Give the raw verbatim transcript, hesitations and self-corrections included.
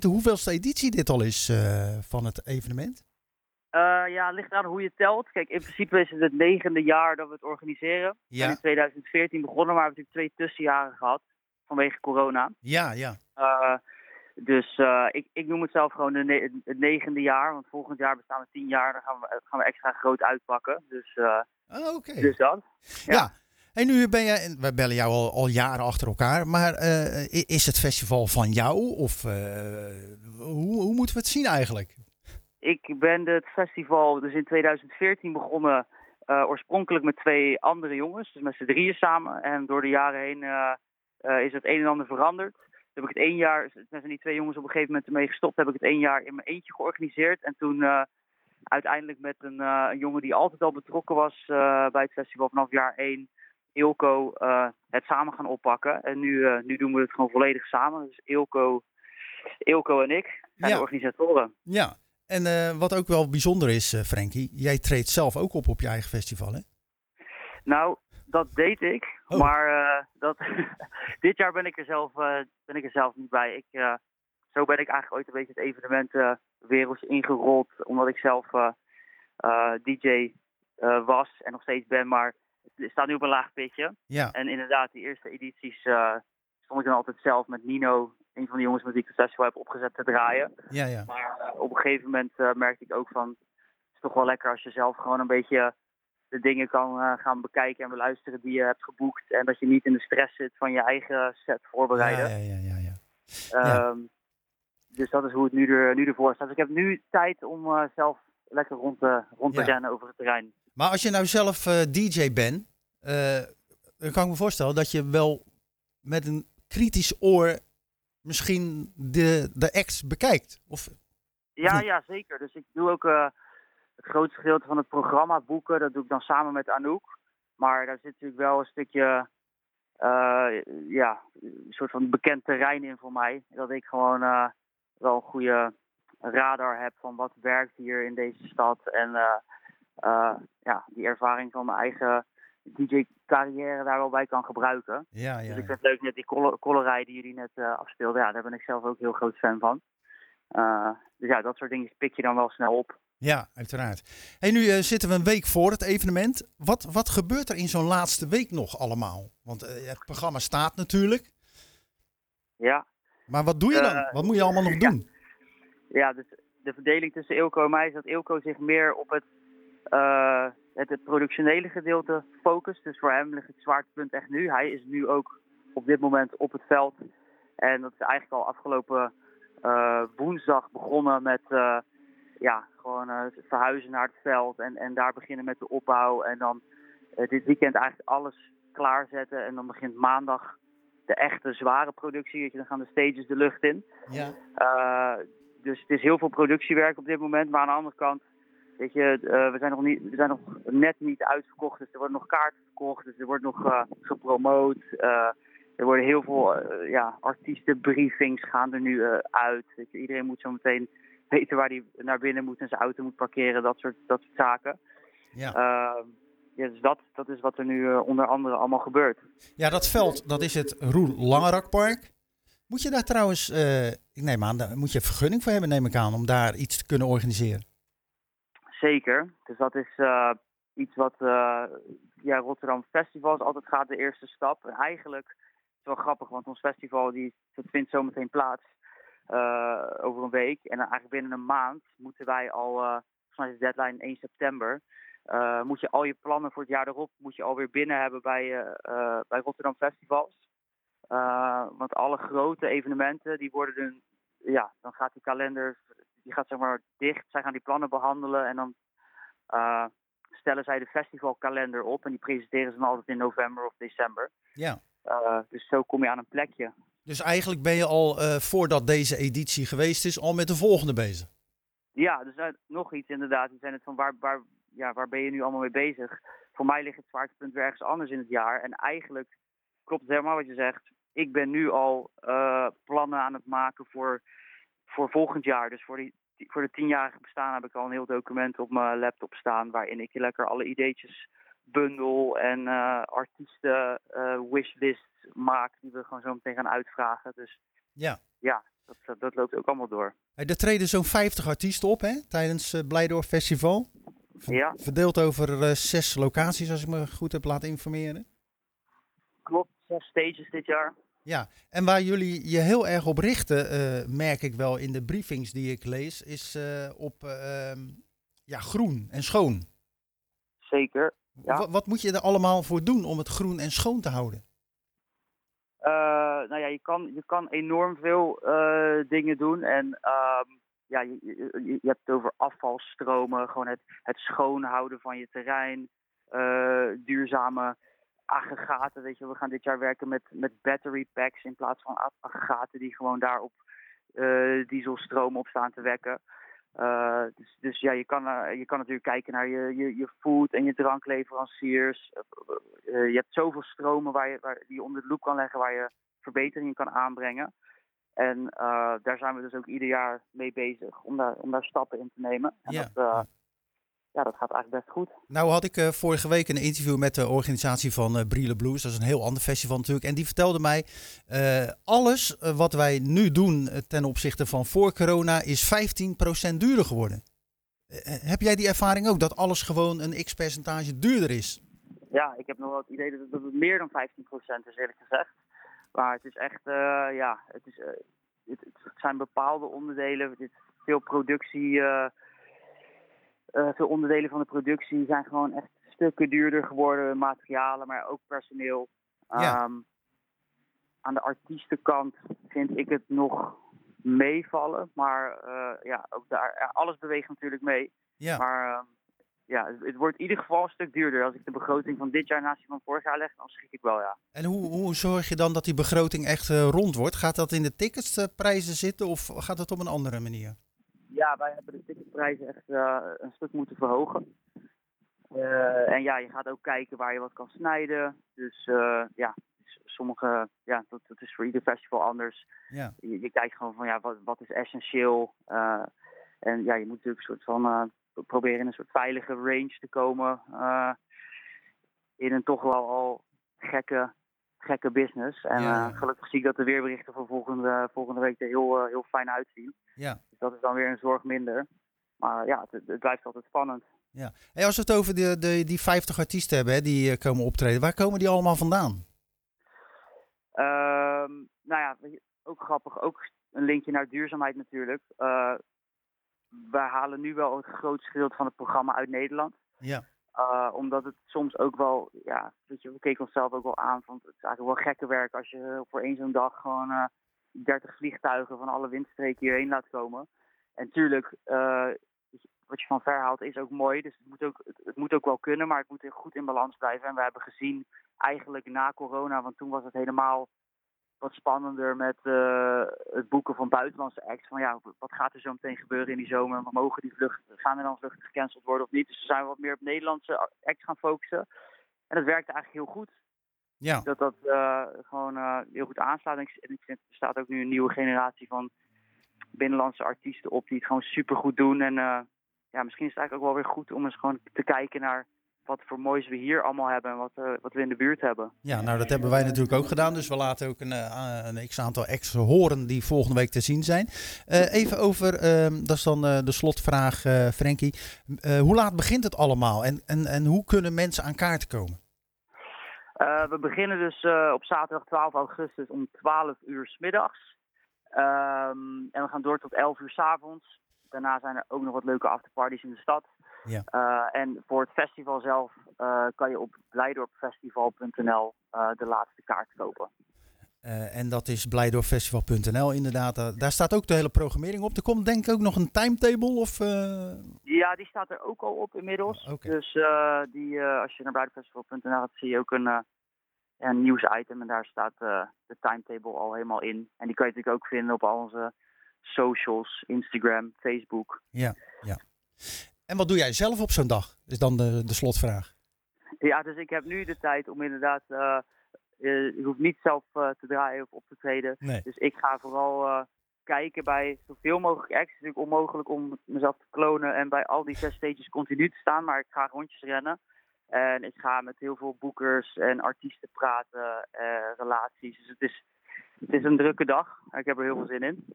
de hoeveelste editie dit al is uh, van het evenement? Uh, ja, het ligt aan hoe je telt. Kijk, in principe is het het negende jaar dat we het organiseren. We zijn in tweeduizend veertien begonnen, maar we hebben natuurlijk twee tussenjaren gehad vanwege corona. Ja, ja. Uh, dus uh, ik, ik noem het zelf gewoon de ne- het negende jaar, want volgend jaar bestaan we tien jaar. Dan gaan we, gaan we extra groot uitpakken. Dus, uh, oh, okay. dus dat. Ja. ja. En nu ben jij, we bellen jou al, al jaren achter elkaar, maar uh, is het festival van jou? Of uh, hoe, hoe moeten we het zien eigenlijk? Ik ben het festival dus in tweeduizend veertien begonnen, uh, oorspronkelijk met twee andere jongens, dus met z'n drieën samen. En door de jaren heen uh, uh, is het een en ander veranderd. Toen heb ik het één jaar, zijn die twee jongens op een gegeven moment ermee gestopt, heb ik het één jaar in mijn eentje georganiseerd. En toen uh, uiteindelijk met een, uh, een jongen die altijd al betrokken was uh, bij het festival vanaf jaar één, Eelco, uh, het samen gaan oppakken. En nu, uh, nu doen we het gewoon volledig samen. Dus Eelco, Eelco en ik zijn ja. de organisatoren. Ja. En uh, wat ook wel bijzonder is, uh, Frankie, jij treedt zelf ook op op je eigen festival, hè? Nou, dat deed ik, oh. maar uh, dat, dit jaar ben ik, er zelf, uh, ben ik er zelf niet bij. Ik, uh, zo ben ik eigenlijk ooit een beetje het evenementenwereldje uh, ingerold, omdat ik zelf uh, uh, D J uh, was en nog steeds ben, maar het staat nu op een laag pitje. Ja. En inderdaad, die eerste edities uh, stond ik dan altijd zelf met Nino, een van de jongens met wie ik het festival heb opgezet, te draaien. Ja, ja. Maar uh, op een gegeven moment uh, merkte ik ook van, het is toch wel lekker als je zelf gewoon een beetje de dingen kan uh, gaan bekijken en beluisteren die je hebt geboekt. En dat je niet in de stress zit van je eigen set voorbereiden. Ja, ja, ja, ja, ja. Um, ja. Dus dat is hoe het nu, er, nu ervoor staat. Dus ik heb nu tijd om uh, zelf lekker rond te, rond te ja. rennen over het terrein. Maar als je nou zelf uh, D J bent, uh, dan kan ik me voorstellen dat je wel met een kritisch oor misschien de, de acts bekijkt. Of, ja, of ja, zeker. Dus ik doe ook uh, het grootste gedeelte van het programma boeken. Dat doe ik dan samen met Anouk. Maar daar zit natuurlijk wel een stukje, uh, ja, een soort van bekend terrein in voor mij. Dat ik gewoon uh, wel een goede radar heb van wat werkt hier in deze stad. En uh, uh, ja, die ervaring van mijn eigen D J-carrière daar wel bij kan gebruiken. Ja, ja, dus ik vind ja. het leuk, net die koller, kollerij die jullie net uh, afspeelden. Ja, daar ben ik zelf ook heel groot fan van. Uh, dus ja, dat soort dingen pik je dan wel snel op. Ja, uiteraard. Hey, nu uh, zitten we een week voor het evenement. Wat, wat gebeurt er in zo'n laatste week nog allemaal? Want uh, het programma staat natuurlijk. Ja. Maar wat doe je dan? Uh, wat moet je allemaal nog doen? Ja, ja, dus de verdeling tussen Eelco en mij is dat Eelco zich meer op het, uh, het, het productionele gedeelte focust. Dus voor hem ligt het zwaartepunt echt nu. Hij is nu ook op dit moment op het veld. En dat is eigenlijk al afgelopen uh, woensdag begonnen met uh, ja, gewoon uh, verhuizen naar het veld. En, en daar beginnen met de opbouw. En dan uh, dit weekend eigenlijk alles klaarzetten. En dan begint maandag de echte zware productie. Weet je, dan gaan de stages de lucht in. Ja. Uh, dus het is heel veel productiewerk op dit moment. Maar aan de andere kant, weet je, uh, we, zijn nog niet, we zijn nog net niet uitverkocht. Dus er worden nog kaarten verkocht. Dus er wordt nog uh, gepromoot. Uh, er worden heel veel uh, ja, artiestenbriefings gaan er nu uh, uit. Weet je, iedereen moet zo meteen weten waar hij naar binnen moet en zijn auto moet parkeren. Dat soort, dat soort zaken. Ja. Uh, ja, dus dat, dat is wat er nu uh, onder andere allemaal gebeurt. Ja, dat veld, dat is het Roel Langerakpark. Moet je daar trouwens, uh, ik neem aan, daar moet je vergunning voor hebben, neem ik aan, om daar iets te kunnen organiseren? Zeker. Dus dat is uh, iets wat uh, ja, Rotterdam Festivals altijd gaat, de eerste stap. En eigenlijk is het wel grappig, want ons festival die, dat vindt zometeen plaats uh, over een week. En dan eigenlijk binnen een maand moeten wij al, uh, volgens mij is de deadline één september... Uh, moet je al je plannen voor het jaar erop moet je alweer binnen hebben bij, uh, uh, bij Rotterdam Festivals. Uh, want alle grote evenementen, die worden dan, ja, dan gaat die kalender, die gaat zeg maar dicht. Zij gaan die plannen behandelen en dan uh, stellen zij de festivalkalender op. En die presenteren ze dan altijd in november of december. Ja. Uh, dus zo kom je aan een plekje. Dus eigenlijk ben je al, uh, voordat deze editie geweest is, al met de volgende bezig? Ja, dus uh, nog iets inderdaad. Die zijn het van waar... waar Ja, waar ben je nu allemaal mee bezig? Voor mij ligt het zwaartepunt weer ergens anders in het jaar. En eigenlijk klopt het helemaal wat je zegt. Ik ben nu al uh, plannen aan het maken voor, voor volgend jaar. Dus voor, die, voor de tienjarige bestaan heb ik al een heel document op mijn laptop staan. Waarin ik lekker alle ideetjes bundel en uh, artiesten uh, wishlists maak. Die we gewoon zo meteen gaan uitvragen. Dus ja, ja dat, dat, dat loopt ook allemaal door. Hey, er treden zo'n vijftig artiesten op hè, tijdens het Blijdorp Festival. Ver- Ja, Verdeeld over uh, zes locaties, als ik me goed heb laten informeren. klopt. Zes stages dit jaar. Ja, en waar jullie je heel erg op richten, uh, merk ik wel in de briefings die ik lees, is uh, op uh, ja, groen en schoon. Zeker. Ja. W- wat moet je er allemaal voor doen om het groen en schoon te houden? Uh, nou ja, je kan, je kan enorm veel uh, dingen doen. En um, ja, je, je, je hebt het over afvalstromen, gewoon het, het schoonhouden van je terrein, uh, duurzame aggregaten. Weet je, we gaan dit jaar werken met, met battery packs in plaats van aggregaten die gewoon daarop uh, dieselstroom op staan te wekken. Uh, dus, dus ja, je kan, uh, je kan natuurlijk kijken naar je, je, je food en je drankleveranciers. Uh, je hebt zoveel stromen waar je, waar, die je onder de loep kan leggen, waar je verbeteringen kan aanbrengen. En uh, daar zijn we dus ook ieder jaar mee bezig om daar, om daar stappen in te nemen. En Ja. dat, uh, ja, dat gaat eigenlijk best goed. Nou had ik uh, vorige week een interview met de organisatie van uh, Brielle Blues. Dat is een heel ander festival natuurlijk. En die vertelde mij, uh, alles uh, wat wij nu doen uh, ten opzichte van voor corona is vijftien procent duurder geworden. Uh, heb jij die ervaring ook, dat alles gewoon een x-percentage duurder is? Ja, ik heb nog wel het idee dat het, dat het meer dan vijftien procent is, eerlijk gezegd. Maar het is echt, uh, ja, het, is, uh, het, het zijn bepaalde onderdelen. Het is veel productie... Uh, Uh, veel onderdelen van de productie zijn gewoon echt stukken duurder geworden. Materialen, maar ook personeel. Ja. Um, aan de artiestenkant vind ik het nog meevallen. Maar uh, ja, ook daar, ja, alles beweegt natuurlijk mee. Ja. Maar uh, ja, het, het wordt in ieder geval een stuk duurder. Als ik de begroting van dit jaar naast die van vorig jaar leg, dan schrik ik wel, ja. En hoe, hoe zorg je dan dat die begroting echt uh, rond wordt? Gaat dat in de ticketsprijzen zitten of gaat dat op een andere manier? Ja, wij hebben de ticketprijzen echt uh, een stuk moeten verhogen. Uh, en ja, je gaat ook kijken waar je wat kan snijden. Dus uh, ja, sommige, ja, dat, dat is voor ieder festival anders. Ja. Je, je kijkt gewoon van, ja, wat, wat is essentieel? Uh, en ja, je moet natuurlijk een soort van, uh, proberen in een soort veilige range te komen. Uh, in een toch wel al gekke, gekke business. En Ja. uh, gelukkig zie ik dat de weerberichten van volgende, volgende week er heel, uh, heel fijn uitzien. Ja. Dus dat is dan weer een zorg minder. Maar ja, het, het blijft altijd spannend. Ja. Hey, als we het over de, de, die vijftig artiesten hebben hè, die uh, komen optreden, waar komen die allemaal vandaan? Uh, nou ja, ook grappig. Ook een linkje naar duurzaamheid natuurlijk. Uh, wij halen nu wel het grootste gedeelte van het programma uit Nederland. Ja. Uh, omdat het soms ook wel, ja, weet je, we keken onszelf ook wel aan van, het is eigenlijk wel gekke werk als je voor één zo'n dag gewoon uh, dertig vliegtuigen van alle windstreken hierheen laat komen. En tuurlijk, uh, wat je van ver haalt is ook mooi, dus het moet ook, het, het moet ook wel kunnen, maar het moet goed in balans blijven. En we hebben gezien, eigenlijk na corona, want toen was het helemaal wat spannender met uh, het boeken van buitenlandse acts. Van ja, wat gaat er zo meteen gebeuren in die zomer? Mogen die vluchten, gaan er dan vluchten gecanceld worden of niet? Dus we zijn wat meer op Nederlandse acts gaan focussen. En dat werkte eigenlijk heel goed. Ja. Dat dat uh, gewoon uh, heel goed aanslaat. En ik, en ik vind, er staat ook nu een nieuwe generatie van binnenlandse artiesten op die het gewoon supergoed doen. En uh, ja, misschien is het eigenlijk ook wel weer goed om eens gewoon te kijken naar wat voor moois we hier allemaal hebben en wat, uh, wat we in de buurt hebben. Ja, nou dat hebben wij natuurlijk ook gedaan. Dus we laten ook een, uh, een x-aantal acts horen die volgende week te zien zijn. Uh, even over, uh, dat is dan uh, de slotvraag, uh, Frankie. Uh, hoe laat begint het allemaal en, en, en hoe kunnen mensen aan kaart komen? Uh, we beginnen dus uh, op zaterdag twaalf augustus om twaalf uur 's middags. Um, en we gaan door tot elf uur 's avonds. Daarna zijn er ook nog wat leuke afterparties in de stad. Ja. Uh, en voor het festival zelf uh, kan je op blijdorpfestival punt n l uh, de laatste kaart kopen. Uh, en dat is blijdorpfestival punt n l inderdaad. Uh, daar staat ook de hele programmering op. Er komt denk ik ook nog een timetable of... Uh... Ja, die staat er ook al op inmiddels. Oh, okay. Dus uh, die, uh, als je naar blijdorpfestival punt n l gaat, zie je ook een, uh, een nieuwsitem. En daar staat uh, de timetable al helemaal in. En die kan je natuurlijk ook vinden op al onze socials, Instagram, Facebook. Ja, ja. En wat doe jij zelf op zo'n dag? Is dan de, de slotvraag. Ja, dus ik heb nu de tijd om inderdaad... Uh, uh, ik hoef niet zelf uh, te draaien of op te treden. Nee. Dus ik ga vooral uh, kijken bij zoveel mogelijk acts. Het is natuurlijk onmogelijk om mezelf te klonen en bij al die zes stages continu te staan. Maar ik ga rondjes rennen. En ik ga met heel veel boekers en artiesten praten, uh, relaties. Dus het is, het is een drukke dag. Ik heb er heel veel zin in.